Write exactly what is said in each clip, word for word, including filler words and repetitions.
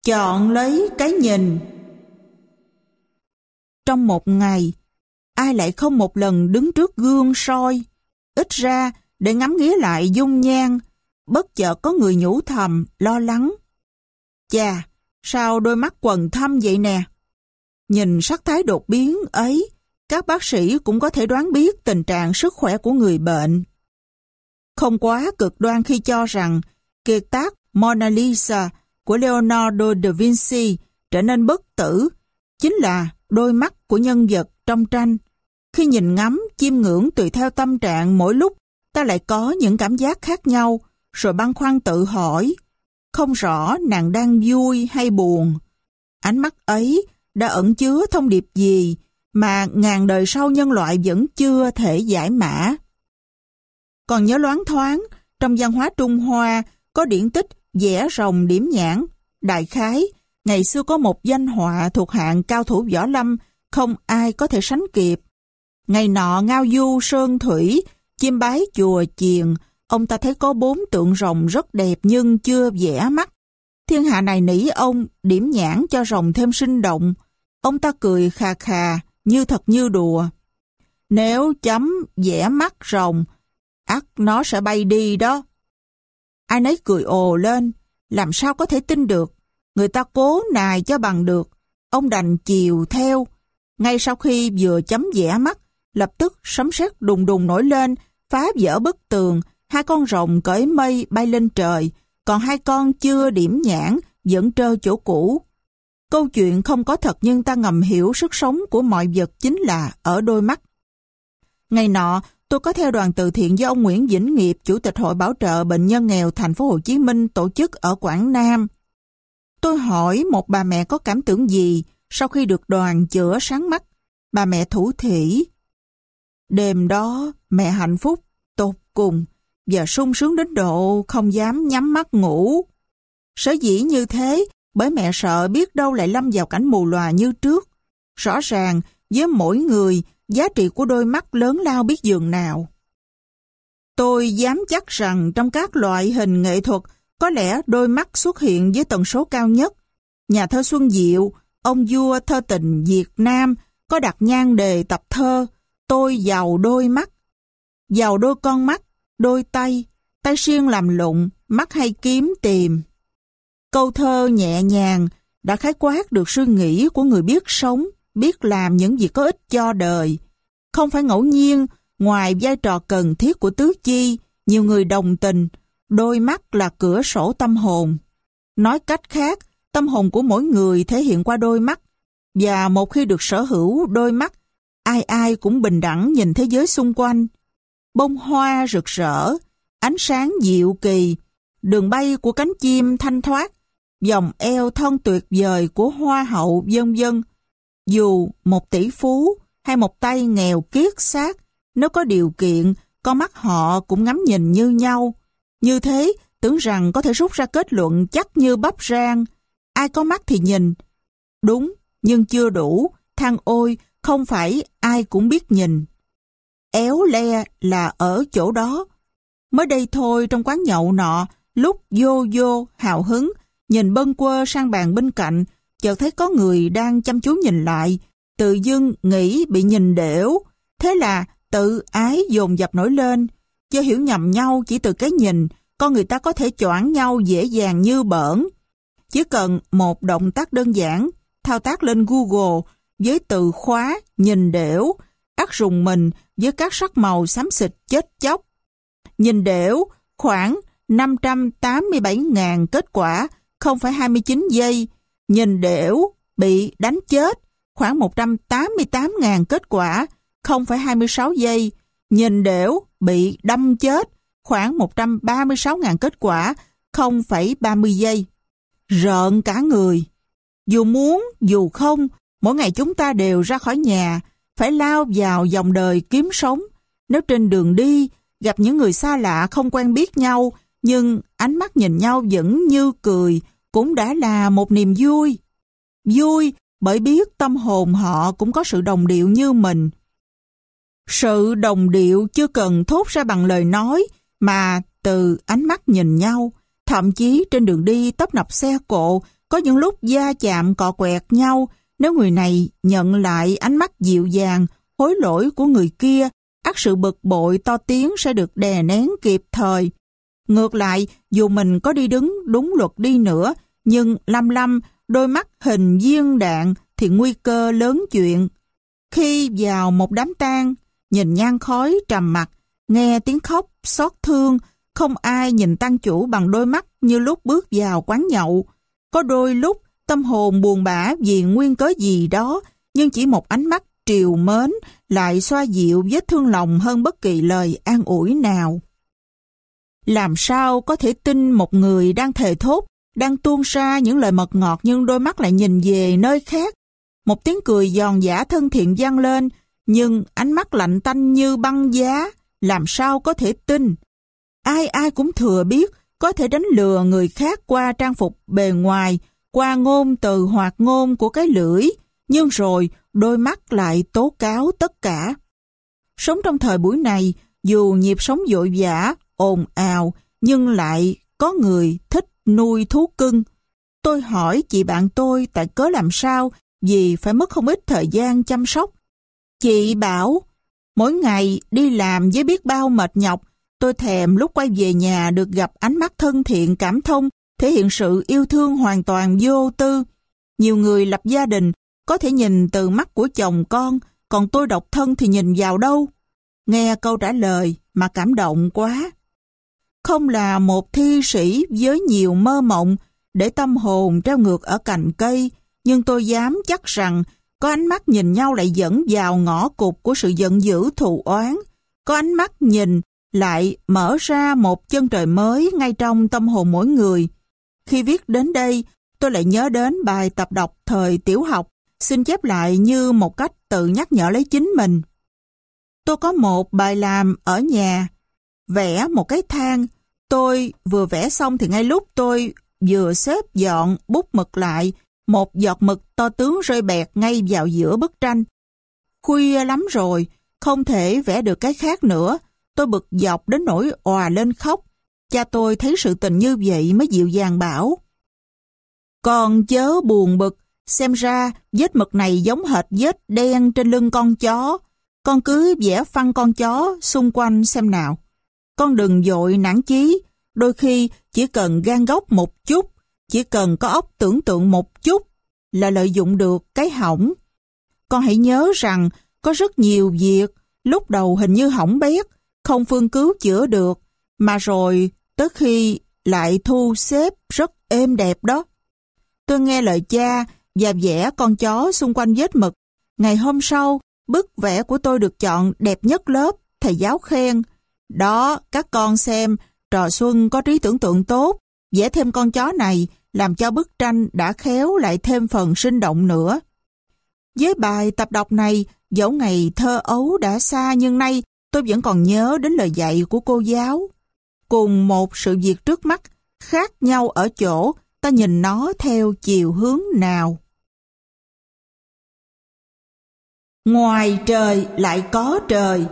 Chọn lấy cái nhìn. Trong một ngày, ai lại không một lần đứng trước gương soi, ít ra để ngắm nghía lại dung nhan, bất chợt có người nhủ thầm, lo lắng. Chà, sao đôi mắt quầng thâm vậy nè? Nhìn sắc thái đột biến ấy, các bác sĩ cũng có thể đoán biết tình trạng sức khỏe của người bệnh. Không quá cực đoan khi cho rằng kiệt tác Mona Lisa của Leonardo da Vinci trở nên bất tử chính là đôi mắt của nhân vật trong tranh. Khi nhìn ngắm, chiêm ngưỡng tùy theo tâm trạng mỗi lúc, ta lại có những cảm giác khác nhau, rồi băn khoăn tự hỏi, không rõ nàng đang vui hay buồn. Ánh mắt ấy đã ẩn chứa thông điệp gì mà ngàn đời sau nhân loại vẫn chưa thể giải mã. Còn nhớ loáng thoáng, trong văn hóa Trung Hoa có điển tích vẽ rồng điểm nhãn. Đại khái, ngày xưa có một danh họa thuộc hạng cao thủ võ lâm, không ai có thể sánh kịp. Ngày nọ ngao du sơn thủy, chiêm bái chùa chiền, ông ta thấy có bốn tượng rồng rất đẹp nhưng chưa vẽ mắt. Thiên hạ này nỉ ông điểm nhãn cho rồng thêm sinh động. Ông ta cười khà khà, như thật như đùa. Nếu chấm vẽ mắt rồng, ắt nó sẽ bay đi đó. Ai nấy cười ồ lên, làm sao có thể tin được. Người ta cố nài cho bằng được, ông đành chiều theo. Ngay sau khi vừa chấm vẽ mắt, lập tức sấm sét đùng đùng nổi lên, phá vỡ bức tường, hai con rồng cởi mây bay lên trời, còn hai con chưa điểm nhãn vẫn trơ chỗ cũ. Câu chuyện không có thật nhưng ta ngầm hiểu sức sống của mọi vật chính là ở đôi mắt. Ngày nọ, tôi có theo đoàn từ thiện do ông Nguyễn Vĩnh Nghiệp, Chủ tịch Hội Bảo trợ Bệnh nhân nghèo thành phố Hồ Chí Minh tổ chức ở Quảng Nam. Tôi hỏi một bà mẹ có cảm tưởng gì sau khi được đoàn chữa sáng mắt. Bà mẹ thủ thỉ. Đêm đó, mẹ hạnh phúc, tột cùng, và sung sướng đến độ không dám nhắm mắt ngủ. Sở dĩ như thế, bởi mẹ sợ biết đâu lại lâm vào cảnh mù lòa như trước. Rõ ràng, với mỗi người, giá trị của đôi mắt lớn lao biết dường nào. Tôi dám chắc rằng trong các loại hình nghệ thuật, có lẽ đôi mắt xuất hiện với tần số cao nhất. Nhà thơ Xuân Diệu, ông vua thơ tình Việt Nam, có đặt nhan đề tập thơ Tôi giàu đôi mắt. Giàu đôi con mắt, đôi tay, tay siêng làm lụng, mắt hay kiếm tìm. Câu thơ nhẹ nhàng đã khái quát được suy nghĩ của người biết sống, biết làm những việc có ích cho đời. Không phải ngẫu nhiên, ngoài vai trò cần thiết của tứ chi, nhiều người đồng tình, đôi mắt là cửa sổ tâm hồn. Nói cách khác, tâm hồn của mỗi người thể hiện qua đôi mắt, và một khi được sở hữu đôi mắt, ai ai cũng bình đẳng nhìn thế giới xung quanh. Bông hoa rực rỡ, ánh sáng diệu kỳ, đường bay của cánh chim thanh thoát, vòng eo thon tuyệt vời của hoa hậu vân vân. Dù một tỷ phú hay một tay nghèo kiết xác, nếu có điều kiện, con mắt họ cũng ngắm nhìn như nhau. Như thế, tưởng rằng có thể rút ra kết luận chắc như bắp rang. Ai có mắt thì nhìn. Đúng, nhưng chưa đủ. Than ôi, không phải ai cũng biết nhìn. Éo le là ở chỗ đó. Mới đây thôi trong quán nhậu nọ, lúc vô vô, hào hứng, nhìn bâng quơ sang bàn bên cạnh, chợt thấy có người đang chăm chú nhìn lại, tự dưng nghĩ bị nhìn đểu. Thế là tự ái dồn dập nổi lên. Do hiểu nhầm nhau chỉ từ cái nhìn, con người ta có thể choảng nhau dễ dàng như bỡn. Chỉ cần một động tác đơn giản, thao tác lên Google với từ khóa nhìn đểu, ắt rùng mình với các sắc màu xám xịt chết chóc. Nhìn đểu khoảng năm trăm tám mươi bảy nghìn kết quả, không phẩy hai mươi chín giây. Nhìn đểu bị đánh chết khoảng một trăm tám mươi tám nghìn kết quả, không phẩy hai mươi sáu giây. Nhìn đểu bị đâm chết khoảng một trăm ba mươi sáu nghìn kết quả, không phẩy ba mươi giây. Rợn cả người. Dù muốn, dù không, mỗi ngày chúng ta đều ra khỏi nhà, phải lao vào dòng đời kiếm sống. Nếu trên đường đi, gặp những người xa lạ không quen biết nhau, nhưng ánh mắt nhìn nhau vẫn như cười, cũng đã là một niềm vui. Vui bởi biết tâm hồn họ cũng có sự đồng điệu như mình. Sự đồng điệu chưa cần thốt ra bằng lời nói, mà từ ánh mắt nhìn nhau. Thậm chí trên đường đi tấp nập xe cộ, Có những lúc da chạm cọ quẹt nhau, nếu người này nhận lại ánh mắt dịu dàng, hối lỗi của người kia, ắt sự bực bội to tiếng sẽ được đè nén kịp thời. Ngược lại, dù mình có đi đứng đúng luật đi nữa, nhưng lăm lăm, đôi mắt hình viên đạn thì nguy cơ lớn chuyện. Khi vào một đám tang, nhìn nhang khói trầm mặc, nghe tiếng khóc, xót thương, không ai nhìn tang chủ bằng đôi mắt như lúc bước vào quán nhậu. Có đôi lúc tâm hồn buồn bã vì nguyên cớ gì đó, nhưng chỉ một ánh mắt triều mến lại xoa dịu vết thương lòng hơn bất kỳ lời an ủi nào. Làm sao có thể tin một người đang thề thốt, đang tuôn ra những lời mật ngọt nhưng đôi mắt lại nhìn về nơi khác. Một tiếng cười giòn giã thân thiện vang lên, nhưng ánh mắt lạnh tanh như băng giá, làm sao có thể tin. Ai ai cũng thừa biết có thể đánh lừa người khác qua trang phục bề ngoài, qua ngôn từ hoạt ngôn của cái lưỡi, nhưng rồi đôi mắt lại tố cáo tất cả. Sống trong thời buổi này, dù nhịp sống vội vã, ồn ào, nhưng lại có người thích nuôi thú cưng. Tôi hỏi chị bạn tôi tại cớ làm sao vì phải mất không ít thời gian chăm sóc. Chị bảo, mỗi ngày đi làm với biết bao mệt nhọc, tôi thèm lúc quay về nhà được gặp ánh mắt thân thiện cảm thông, thể hiện sự yêu thương hoàn toàn vô tư. Nhiều người lập gia đình có thể nhìn từ mắt của chồng con, còn tôi độc thân thì nhìn vào đâu? Nghe câu trả lời mà cảm động quá. Không là một thi sĩ với nhiều mơ mộng để tâm hồn treo ngược ở cành cây, nhưng tôi dám chắc rằng có ánh mắt nhìn nhau lại dẫn vào ngõ cụt của sự giận dữ thù oán. Có ánh mắt nhìn lại mở ra một chân trời mới ngay trong tâm hồn mỗi người. Khi viết đến đây, tôi lại nhớ đến bài tập đọc thời tiểu học, xin chép lại như một cách tự nhắc nhở lấy chính mình. Tôi có một bài làm ở nhà, vẽ một cái thang. Tôi vừa vẽ xong thì ngay lúc tôi vừa xếp dọn bút mực lại, một giọt mực to tướng rơi bẹt ngay vào giữa bức tranh. Khuya lắm rồi, không thể vẽ được cái khác nữa. Tôi bực dọc đến nỗi òa lên khóc. Cha tôi thấy sự tình như vậy mới dịu dàng bảo: "Con chớ buồn bực, xem ra vết mực này giống hệt vết đen trên lưng con chó. Con cứ vẽ phăng con chó xung quanh xem nào. Con đừng vội nản chí, đôi khi chỉ cần gan góc một chút, chỉ cần có óc tưởng tượng một chút là lợi dụng được cái hỏng. Con hãy nhớ rằng có rất nhiều việc lúc đầu hình như hỏng bét, không phương cứu chữa được, mà rồi tới khi lại thu xếp rất êm đẹp đó." Tôi nghe lời cha và vẽ con chó xung quanh vết mực. Ngày hôm sau, bức vẽ của tôi được chọn đẹp nhất lớp, thầy giáo khen: "Đó, các con xem, trò Xuân có trí tưởng tượng tốt, vẽ thêm con chó này làm cho bức tranh đã khéo lại thêm phần sinh động nữa." Với bài tập đọc này, dẫu ngày thơ ấu đã xa nhưng nay tôi vẫn còn nhớ đến lời dạy của cô giáo. Cùng một sự việc trước mắt, khác nhau ở chỗ ta nhìn nó theo chiều hướng nào. Ngoài trời lại có trời.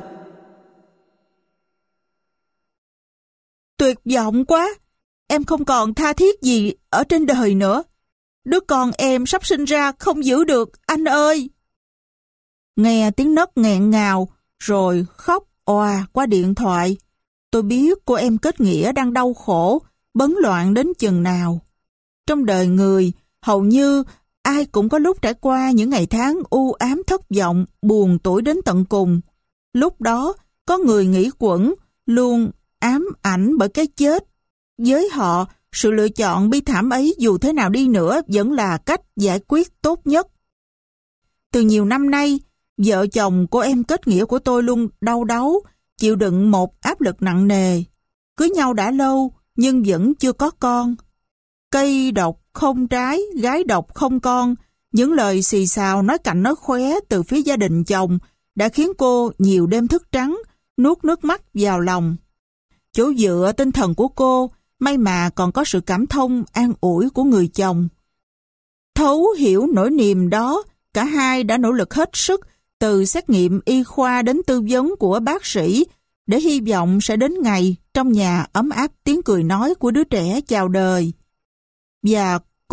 Tuyệt vọng quá, em không còn tha thiết gì ở trên đời nữa. Đứa con em sắp sinh ra không giữ được, anh ơi. Nghe tiếng nấc nghẹn ngào, rồi khóc òa qua điện thoại. Tôi biết cô em kết nghĩa đang đau khổ, bấn loạn đến chừng nào. Trong đời người, hầu như ai cũng có lúc trải qua những ngày tháng u ám thất vọng, buồn tủi đến tận cùng. Lúc đó, có người nghĩ quẩn, luôn ám ảnh bởi cái chết. Với họ, sự lựa chọn bi thảm ấy dù thế nào đi nữa vẫn là cách giải quyết tốt nhất. Từ nhiều năm nay, vợ chồng cô em kết nghĩa của tôi luôn đau đáu, chịu đựng một áp lực nặng nề. Cưới nhau đã lâu, nhưng vẫn chưa có con. Cây độc không trái, gái độc không con. Những lời xì xào nói cạnh nói khóe từ phía gia đình chồng đã khiến cô nhiều đêm thức trắng, nuốt nước mắt vào lòng. Chỗ dựa tinh thần của cô, may mà còn có sự cảm thông, an ủi của người chồng. Thấu hiểu nỗi niềm đó, cả hai đã nỗ lực hết sức, từ xét nghiệm y khoa đến tư vấn của bác sĩ, để hy vọng sẽ đến ngày trong nhà ấm áp tiếng cười nói của đứa trẻ chào đời. Và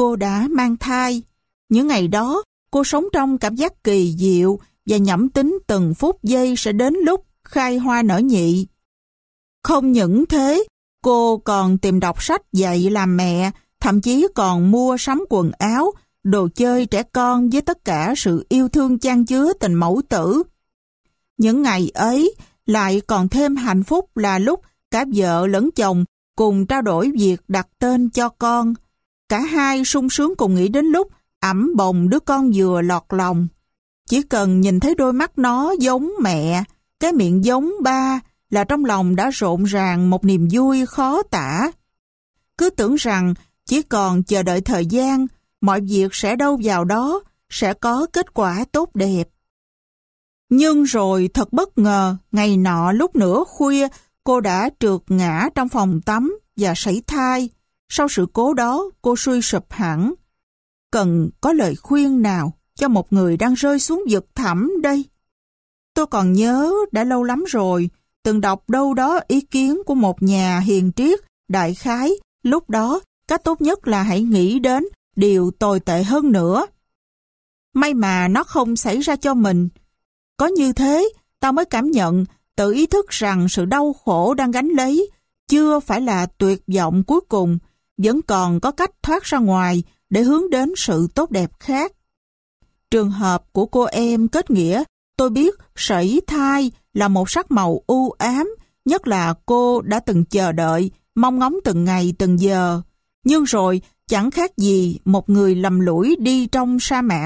cô đã mang thai. Những ngày đó, cô sống trong cảm giác kỳ diệu và nhẩm tính từng phút giây sẽ đến lúc khai hoa nở nhị. Không những thế, cô còn tìm đọc sách dạy làm mẹ, thậm chí còn mua sắm quần áo, đồ chơi trẻ con với tất cả sự yêu thương chan chứa tình mẫu tử. Những ngày ấy lại còn thêm hạnh phúc là lúc cả vợ lẫn chồng cùng trao đổi việc đặt tên cho con. Cả hai sung sướng cùng nghĩ đến lúc ẵm bồng đứa con vừa lọt lòng. Chỉ cần nhìn thấy đôi mắt nó giống mẹ, cái miệng giống ba là trong lòng đã rộn ràng một niềm vui khó tả. Cứ tưởng rằng chỉ còn chờ đợi thời gian, mọi việc sẽ đâu vào đó, sẽ có kết quả tốt đẹp. Nhưng rồi thật bất ngờ, ngày nọ lúc nửa khuya, cô đã trượt ngã trong phòng tắm và sảy thai. Sau sự cố đó, cô suy sụp hẳn. Cần có lời khuyên nào cho một người đang rơi xuống vực thẳm đây? Tôi còn nhớ đã lâu lắm rồi, từng đọc đâu đó ý kiến của một nhà hiền triết, đại khái, lúc đó, cách tốt nhất là hãy nghĩ đến điều tồi tệ hơn nữa. May mà nó không xảy ra cho mình. Có như thế, ta mới cảm nhận, tự ý thức rằng sự đau khổ đang gánh lấy chưa phải là tuyệt vọng cuối cùng, vẫn còn có cách thoát ra ngoài để hướng đến sự tốt đẹp khác. Trường hợp của cô em kết nghĩa, tôi biết sảy thai là một sắc màu u ám, nhất là cô đã từng chờ đợi, mong ngóng từng ngày từng giờ. Nhưng rồi chẳng khác gì một người lầm lũi đi trong sa mạc.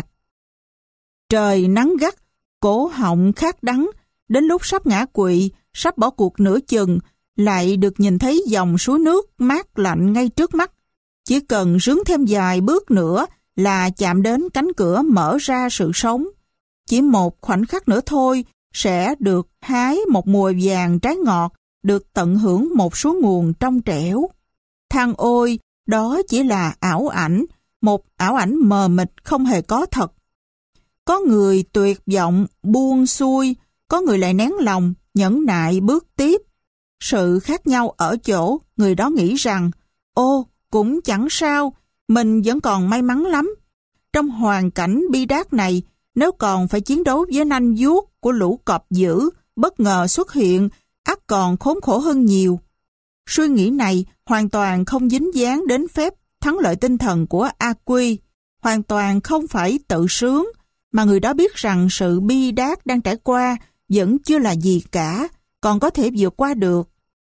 Trời nắng gắt, cổ họng khát đắng, đến lúc sắp ngã quỵ, sắp bỏ cuộc nửa chừng, lại được nhìn thấy dòng suối nước mát lạnh ngay trước mắt. Chỉ cần rướn thêm vài bước nữa là chạm đến cánh cửa mở ra sự sống. Chỉ một khoảnh khắc nữa thôi sẽ được hái một mùa vàng trái ngọt, được tận hưởng một suối nguồn trong trẻo. Than ôi, đó chỉ là ảo ảnh, một ảo ảnh mờ mịt không hề có thật. Có người tuyệt vọng, buông xuôi, có người lại nén lòng, nhẫn nại bước tiếp. Sự khác nhau ở chỗ, người đó nghĩ rằng, ô, cũng chẳng sao, mình vẫn còn may mắn lắm. Trong hoàn cảnh bi đát này, nếu còn phải chiến đấu với nanh vuốt của lũ cọp dữ, bất ngờ xuất hiện, ắt còn khốn khổ hơn nhiều. Suy nghĩ này hoàn toàn không dính dáng đến phép thắng lợi tinh thần của A Quy, hoàn toàn không phải tự sướng, mà người đó biết rằng sự bi đát đang trải qua vẫn chưa là gì cả, còn có thể vượt qua được.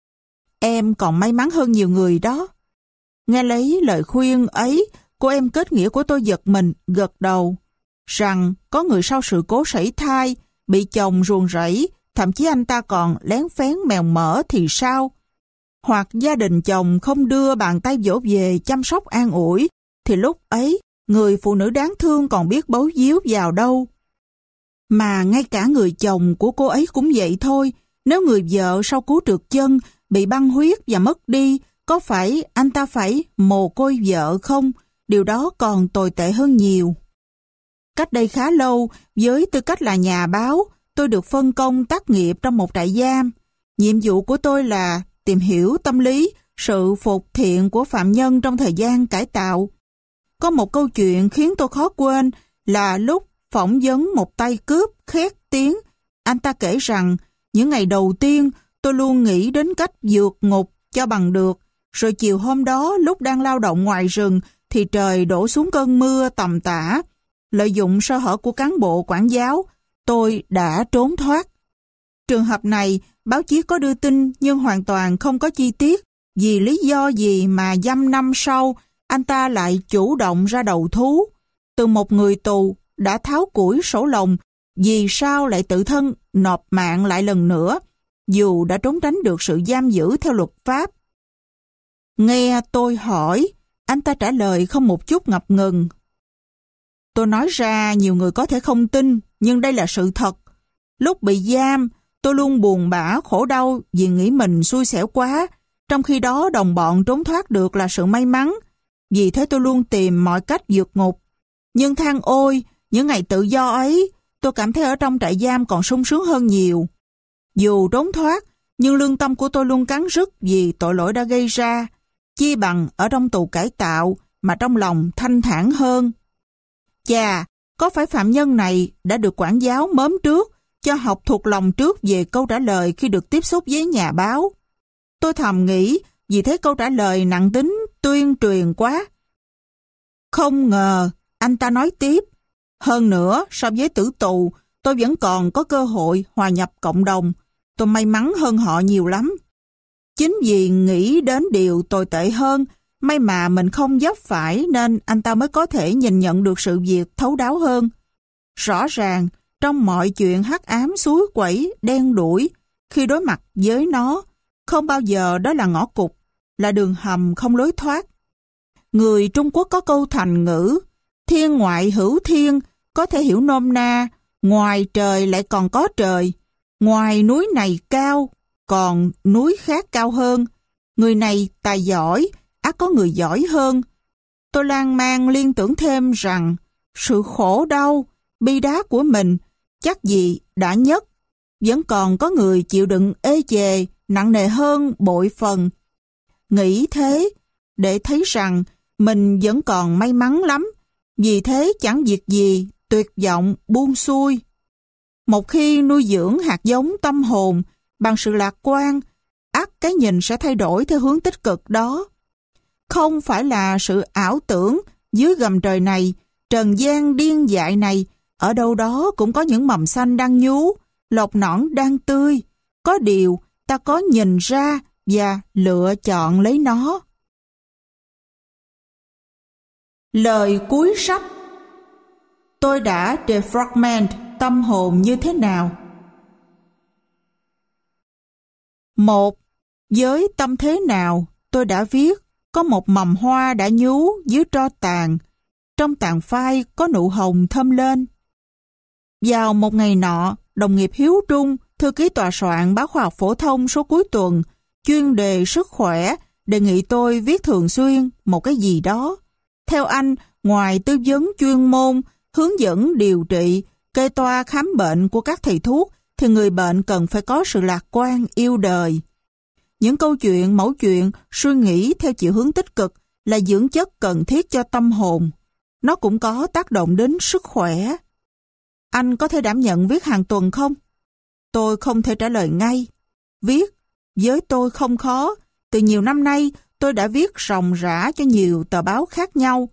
Em còn may mắn hơn nhiều người đó. Nghe lấy lời khuyên ấy, cô em kết nghĩa của tôi giật mình, gật đầu, rằng có người sau sự cố sảy thai, bị chồng ruồng rẫy, thậm chí anh ta còn lén phén mèo mỡ thì sao? Hoặc gia đình chồng không đưa bàn tay vỗ về chăm sóc an ủi, thì lúc ấy, người phụ nữ đáng thương còn biết bấu víu vào đâu. Mà ngay cả người chồng của cô ấy cũng vậy thôi, nếu người vợ sau cú trượt chân, bị băng huyết và mất đi, có phải anh ta phải mồ côi vợ không? Điều đó còn tồi tệ hơn nhiều. Cách đây khá lâu, với tư cách là nhà báo, tôi được phân công tác nghiệp trong một trại giam. Nhiệm vụ của tôi là tìm hiểu tâm lý, sự phục thiện của phạm nhân trong thời gian cải tạo. Có một câu chuyện khiến tôi khó quên là lúc phỏng vấn một tay cướp khét tiếng. Anh ta kể rằng, những ngày đầu tiên tôi luôn nghĩ đến cách vượt ngục cho bằng được. Rồi chiều hôm đó lúc đang lao động ngoài rừng thì trời đổ xuống cơn mưa tầm tã. Lợi dụng sơ hở của cán bộ quản giáo, tôi đã trốn thoát. Trường hợp này, báo chí có đưa tin nhưng hoàn toàn không có chi tiết. Vì lý do gì mà dăm năm sau, anh ta lại chủ động ra đầu thú. Từ một người tù đã tháo củi sổ lồng, vì sao lại tự thân nộp mạng lại lần nữa, dù đã trốn tránh được sự giam giữ theo luật pháp. Nghe tôi hỏi, anh ta trả lời không một chút ngập ngừng. Tôi nói ra nhiều người có thể không tin, nhưng đây là sự thật. Lúc bị giam, tôi luôn buồn bã khổ đau vì nghĩ mình xui xẻo quá, trong khi đó đồng bọn trốn thoát được là sự may mắn. Vì thế tôi luôn tìm mọi cách vượt ngục. Nhưng than ôi, những ngày tự do ấy, tôi cảm thấy ở trong trại giam còn sung sướng hơn nhiều. Dù trốn thoát, nhưng lương tâm của tôi luôn cắn rứt vì tội lỗi đã gây ra. Chi bằng ở trong tù cải tạo mà trong lòng thanh thản hơn. Chà, có phải phạm nhân này đã được quản giáo mớm trước, cho học thuộc lòng trước về câu trả lời khi được tiếp xúc với nhà báo? Tôi thầm nghĩ, vì thế câu trả lời nặng tính tuyên truyền quá. Không ngờ, anh ta nói tiếp, hơn nữa so với tử tù, tôi vẫn còn có cơ hội hòa nhập cộng đồng. Tôi may mắn hơn họ nhiều lắm. Chính vì nghĩ đến điều tồi tệ hơn, may mà mình không vấp phải nên anh ta mới có thể nhìn nhận được sự việc thấu đáo hơn. Rõ ràng, trong mọi chuyện hắc ám suối quẩy, đen đủi, khi đối mặt với nó, không bao giờ đó là ngõ cụt, là đường hầm không lối thoát. Người Trung Quốc có câu thành ngữ, thiên ngoại hữu thiên, có thể hiểu nôm na, ngoài trời lại còn có trời, ngoài núi này cao, còn núi khác cao hơn. Người này tài giỏi, ắt có người giỏi hơn. Tôi lan man liên tưởng thêm rằng sự khổ đau, bi đát của mình chắc gì đã nhất. Vẫn còn có người chịu đựng ê chề, nặng nề hơn bội phần. Nghĩ thế, để thấy rằng mình vẫn còn may mắn lắm. Vì thế chẳng việc gì, tuyệt vọng, buông xuôi. Một khi nuôi dưỡng hạt giống tâm hồn bằng sự lạc quan, ắt cái nhìn sẽ thay đổi theo hướng tích cực đó. Không phải là sự ảo tưởng dưới gầm trời này, trần gian điên dại này, ở đâu đó cũng có những mầm xanh đang nhú, lộc nõn đang tươi. Có điều ta có nhìn ra và lựa chọn lấy nó. Lời cuối sách. Tôi đã defragment tâm hồn như thế nào? Một, với tâm thế nào tôi đã viết có một mầm hoa đã nhú dưới tro tàn, trong tàn phai có nụ hồng thơm lên. Vào một ngày nọ, đồng nghiệp Hiếu Trung, thư ký tòa soạn báo khoa học phổ thông số cuối tuần, chuyên đề sức khỏe, đề nghị tôi viết thường xuyên một cái gì đó. Theo anh, ngoài tư vấn chuyên môn, hướng dẫn điều trị, kê toa khám bệnh của các thầy thuốc, thì người bệnh cần phải có sự lạc quan, yêu đời. Những câu chuyện, mẫu chuyện, suy nghĩ theo chiều hướng tích cực là dưỡng chất cần thiết cho tâm hồn. Nó cũng có tác động đến sức khỏe. Anh có thể đảm nhận viết hàng tuần không? Tôi không thể trả lời ngay. Viết, với tôi không khó. Từ nhiều năm nay, tôi đã viết ròng rã cho nhiều tờ báo khác nhau.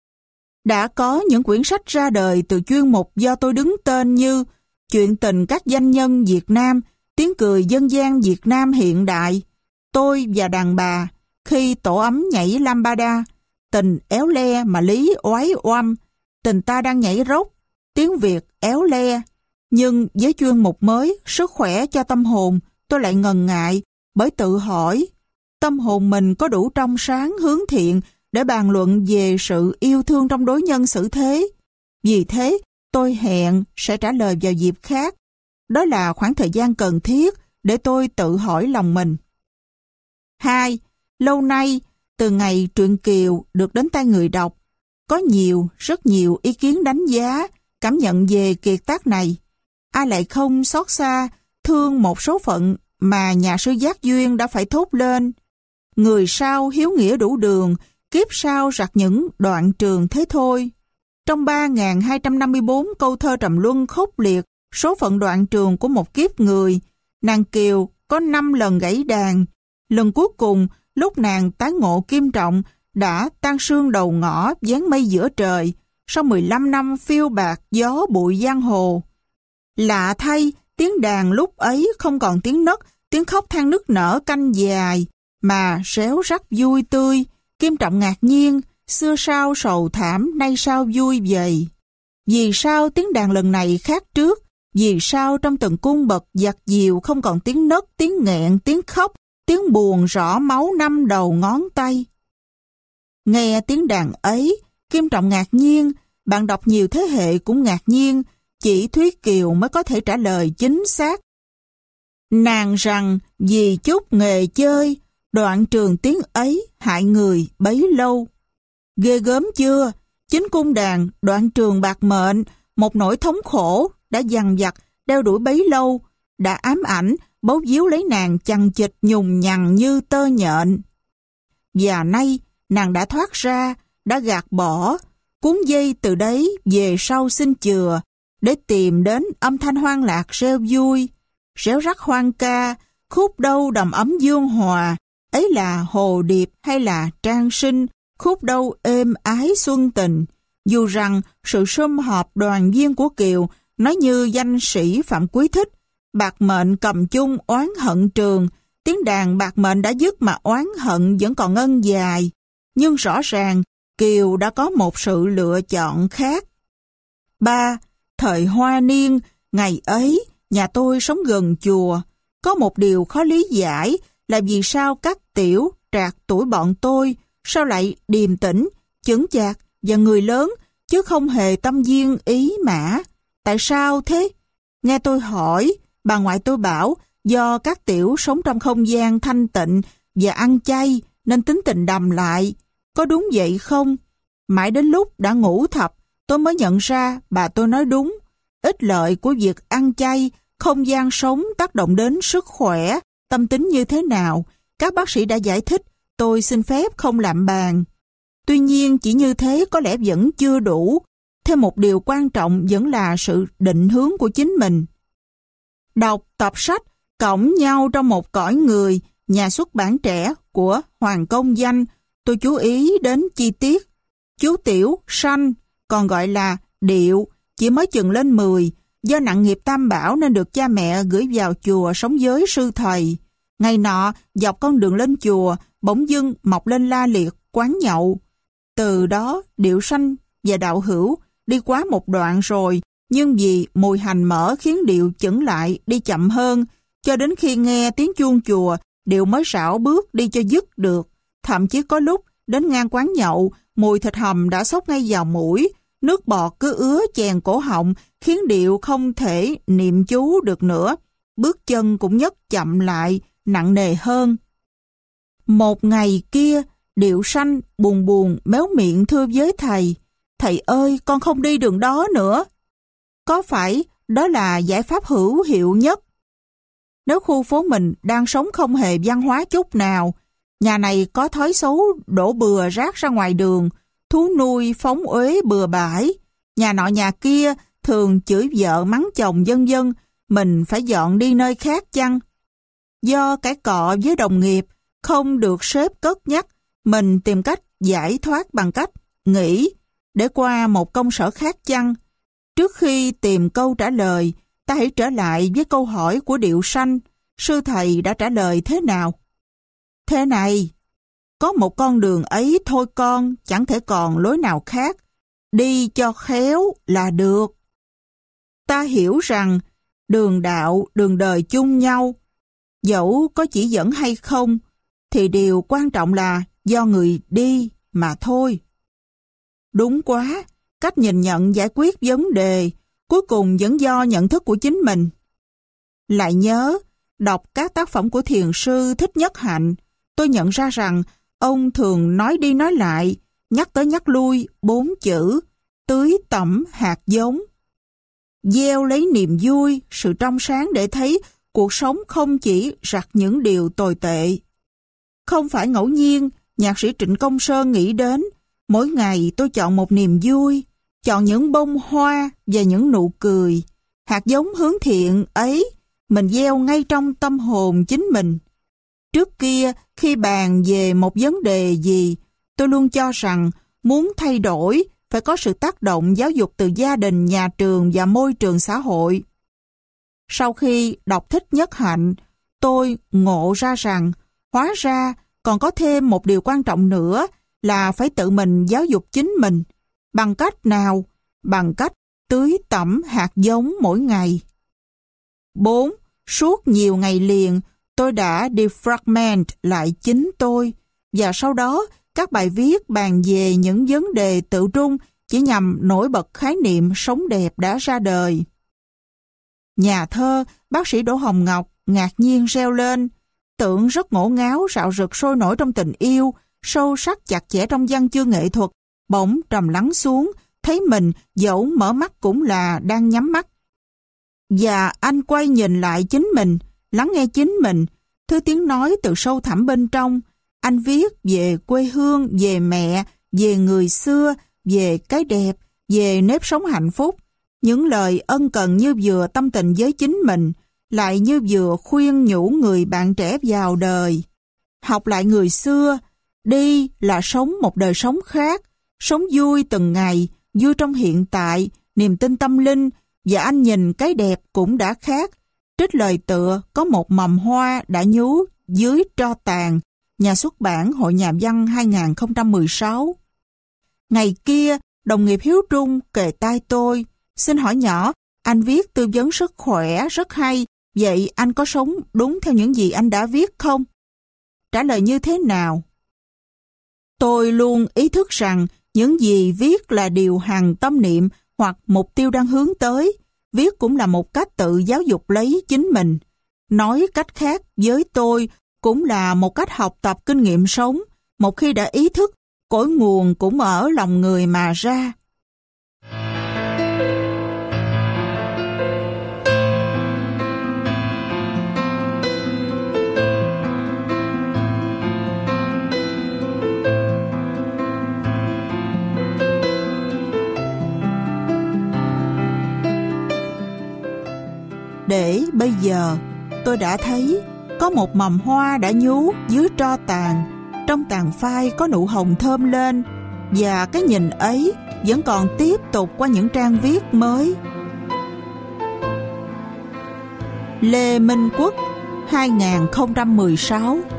Đã có những quyển sách ra đời từ chuyên mục do tôi đứng tên như Chuyện tình các doanh nhân Việt Nam, Tiếng cười dân gian Việt Nam hiện đại, Tôi và đàn bà, Khi tổ ấm nhảy lambada, Tình éo le mà lý oái oăm, Tình ta đang nhảy rốc, Tiếng Việt éo le. Nhưng với chuyên mục mới, Sức khỏe cho tâm hồn, tôi lại ngần ngại, bởi tự hỏi, tâm hồn mình có đủ trong sáng hướng thiện để bàn luận về sự yêu thương trong đối nhân xử thế. Vì thế, tôi hẹn sẽ trả lời vào dịp khác. Đó là khoảng thời gian cần thiết để tôi tự hỏi lòng mình. Hai, lâu nay, từ ngày truyện Kiều được đến tay người đọc, có nhiều, rất nhiều ý kiến đánh giá, cảm nhận về kiệt tác này. Ai lại không xót xa, thương một số phận mà nhà sư Giác Duyên đã phải thốt lên. Người sao hiếu nghĩa đủ đường, kiếp sau rặt những đoạn trường thế thôi. Trong ba nghìn hai trăm năm mươi bốn câu thơ trầm luân khốc liệt, số phận đoạn trường của một kiếp người, nàng Kiều có năm lần gãy đàn. Lần cuối cùng, lúc nàng tái ngộ Kim Trọng, đã tan sương đầu ngõ dáng mây giữa trời, sau mười lăm năm phiêu bạc gió bụi giang hồ. Lạ thay, tiếng đàn lúc ấy không còn tiếng nấc, tiếng khóc than nức nở canh dài, mà réo rắt vui tươi. Kim Trọng ngạc nhiên, xưa sao sầu thảm, nay sao vui vậy? Vì sao tiếng đàn lần này khác trước? Vì sao trong từng cung bậc giặt diều không còn tiếng nấc, tiếng nghẹn, tiếng khóc, tiếng buồn rõ máu năm đầu ngón tay? Nghe tiếng đàn ấy, Kim Trọng ngạc nhiên, bạn đọc nhiều thế hệ cũng ngạc nhiên, chỉ Thúy Kiều mới có thể trả lời chính xác. Nàng rằng vì chút nghề chơi, đoạn trường tiếng ấy hại người bấy lâu. Ghê gớm chưa? Chính cung đàn, đoạn trường bạc mệnh, một nỗi thống khổ đã dằn vặt đeo đuổi bấy lâu, đã ám ảnh bấu víu lấy nàng chằng chịt nhùng nhằng như tơ nhện. Và nay nàng đã thoát ra, đã gạt bỏ, cuốn dây từ đấy về sau xin chừa, để tìm đến âm thanh hoang lạc reo vui, réo rắt hoang ca, khúc đâu đầm ấm dương hòa, ấy là hồ điệp hay là trang sinh, khúc đâu êm ái xuân tình. Dù rằng sự sum họp đoàn viên của Kiều nói như danh sĩ Phạm Quý thích, bạc mệnh cầm chung oán hận trường, tiếng đàn bạc mệnh đã dứt mà oán hận vẫn còn ngân dài. Nhưng rõ ràng Kiều đã có một sự lựa chọn khác. ba. Thời hoa niên, ngày ấy, nhà tôi sống gần chùa. Có một điều khó lý giải là vì sao các tiểu trạc tuổi bọn tôi sao lại điềm tĩnh, chững chạc và người lớn, chứ không hề tâm duyên ý mã. Tại sao thế? Nghe tôi hỏi, bà ngoại tôi bảo do các tiểu sống trong không gian thanh tịnh và ăn chay nên tính tình đầm lại. Có đúng vậy không? Mãi đến lúc đã ngủ thập, tôi mới nhận ra bà tôi nói đúng. Ích lợi của việc ăn chay, không gian sống tác động đến sức khỏe, tâm tính như thế nào, các bác sĩ đã giải thích, tôi xin phép không lạm bàn. Tuy nhiên chỉ như thế có lẽ vẫn chưa đủ. Thêm một điều quan trọng vẫn là sự định hướng của chính mình. Đọc tập sách Cõng nhau trong một cõi người, nhà xuất bản trẻ của Hoàng Công Danh, tôi chú ý đến chi tiết. Chú Tiểu Sanh, còn gọi là Điệu, chỉ mới chừng lên mười, do nặng nghiệp tam bảo nên được cha mẹ gửi vào chùa sống với sư thầy. Ngày nọ, dọc con đường lên chùa, bỗng dưng mọc lên la liệt quán nhậu. Từ đó, Điệu Sanh và Đạo Hữu đi quá một đoạn rồi, nhưng vì mùi hành mỡ khiến Điệu chững lại đi chậm hơn, cho đến khi nghe tiếng chuông chùa, Điệu mới rảo bước đi cho dứt được. Thậm chí có lúc đến ngang quán nhậu, mùi thịt hầm đã xốc ngay vào mũi, nước bọt cứ ứa chèn cổ họng, khiến Điệu không thể niệm chú được nữa. Bước chân cũng nhấc chậm lại, nặng nề hơn. Một ngày kia, Điệu Sanh buồn buồn méo miệng thưa với thầy, thầy ơi, con không đi đường đó nữa. Có phải đó là giải pháp hữu hiệu nhất? Nếu khu phố mình đang sống không hề văn hóa chút nào, nhà này có thói xấu đổ bừa rác ra ngoài đường, thú nuôi phóng uế bừa bãi, nhà nọ nhà kia thường chửi vợ mắng chồng vân vân, mình phải dọn đi nơi khác chăng? Do cãi cọ với đồng nghiệp, không được sếp cất nhắc, mình tìm cách giải thoát bằng cách nghĩ để qua một công sở khác chăng? Trước khi tìm câu trả lời, ta hãy trở lại với câu hỏi của Điệu Sanh. Sư thầy đã trả lời thế nào? Thế này, có một con đường ấy thôi con, chẳng thể còn lối nào khác. Đi cho khéo là được. Ta hiểu rằng đường đạo, đường đời chung nhau, dẫu có chỉ dẫn hay không, thì điều quan trọng là do người đi mà thôi. Đúng quá, cách nhìn nhận giải quyết vấn đề, cuối cùng vẫn do nhận thức của chính mình. Lại nhớ, đọc các tác phẩm của thiền sư Thích Nhất Hạnh, tôi nhận ra rằng ông thường nói đi nói lại, nhắc tới nhắc lui bốn chữ tưới tẩm hạt giống. Gieo lấy niềm vui, sự trong sáng để thấy cuộc sống không chỉ rặt những điều tồi tệ. Không phải ngẫu nhiên, nhạc sĩ Trịnh Công Sơn nghĩ đến, mỗi ngày tôi chọn một niềm vui, chọn những bông hoa và những nụ cười. Hạt giống hướng thiện ấy, mình gieo ngay trong tâm hồn chính mình. Trước kia, khi bàn về một vấn đề gì, tôi luôn cho rằng muốn thay đổi phải có sự tác động giáo dục từ gia đình, nhà trường và môi trường xã hội. Sau khi đọc Thích Nhất Hạnh, tôi ngộ ra rằng hóa ra còn có thêm một điều quan trọng nữa là phải tự mình giáo dục chính mình. Bằng cách nào? Bằng cách tưới tẩm hạt giống mỗi ngày. bốn. Suốt nhiều ngày liền, tôi đã defragment lại chính tôi, và sau đó các bài viết bàn về những vấn đề tự trung chỉ nhằm nổi bật khái niệm sống đẹp đã ra đời. Nhà thơ, bác sĩ Đỗ Hồng Ngọc ngạc nhiên reo lên, tưởng rất ngổ ngáo, rạo rực sôi nổi trong tình yêu, sâu sắc chặt chẽ trong văn chương nghệ thuật, bỗng trầm lắng xuống, thấy mình dẫu mở mắt cũng là đang nhắm mắt. Và anh quay nhìn lại chính mình, lắng nghe chính mình, thứ tiếng nói từ sâu thẳm bên trong. Anh viết về quê hương, về mẹ, về người xưa, về cái đẹp, về nếp sống hạnh phúc. Những lời ân cần như vừa tâm tình với chính mình, lại như vừa khuyên nhủ người bạn trẻ vào đời. Học lại người xưa, đi là sống một đời sống khác, sống vui từng ngày, vui trong hiện tại, niềm tin tâm linh, và anh nhìn cái đẹp cũng đã khác. Trích lời tựa có một mầm hoa đã nhú dưới tro tàn, nhà xuất bản Hội Nhà văn hai không một sáu. Ngày kia, đồng nghiệp Hiếu Trung kề tai tôi, xin hỏi nhỏ, anh viết tư vấn sức khỏe rất hay, vậy anh có sống đúng theo những gì anh đã viết không? Trả lời như thế nào? Tôi luôn ý thức rằng những gì viết là điều hằng tâm niệm hoặc mục tiêu đang hướng tới. Viết cũng là một cách tự giáo dục lấy chính mình. Nói cách khác, với tôi cũng là một cách học tập kinh nghiệm sống. Một khi đã ý thức, cội nguồn cũng ở lòng người mà ra. Để bây giờ, tôi đã thấy có một mầm hoa đã nhú dưới tro tàn, trong tàn phai có nụ hồng thơm lên, và cái nhìn ấy vẫn còn tiếp tục qua những trang viết mới. Lê Minh Quốc, hai không một sáu.